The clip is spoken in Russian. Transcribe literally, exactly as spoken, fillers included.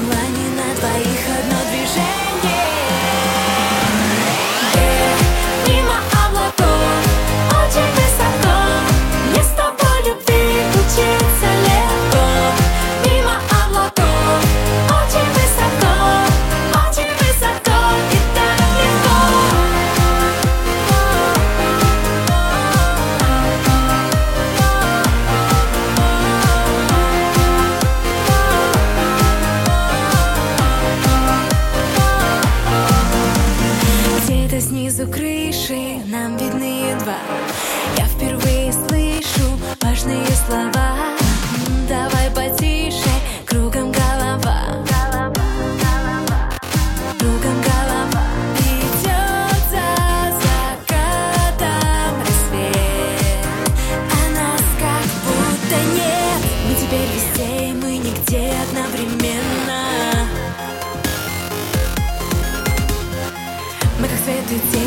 желаний на двоих одно движение. Вверх, мимо облаков, очень высоко. Мне с тобой любви учиться легко. Мимо облаков, очень высоко, очень высоко и так легко. Где-то снизу крыши нам видны едва. Я впервые слышу важные слова. М, Давай потише, кругом голова. Кругом голова. Идет за закатом рассвет, а нас как будто нет. Мы теперь везде, и мы нигде одновременно. Мы как свет и тень.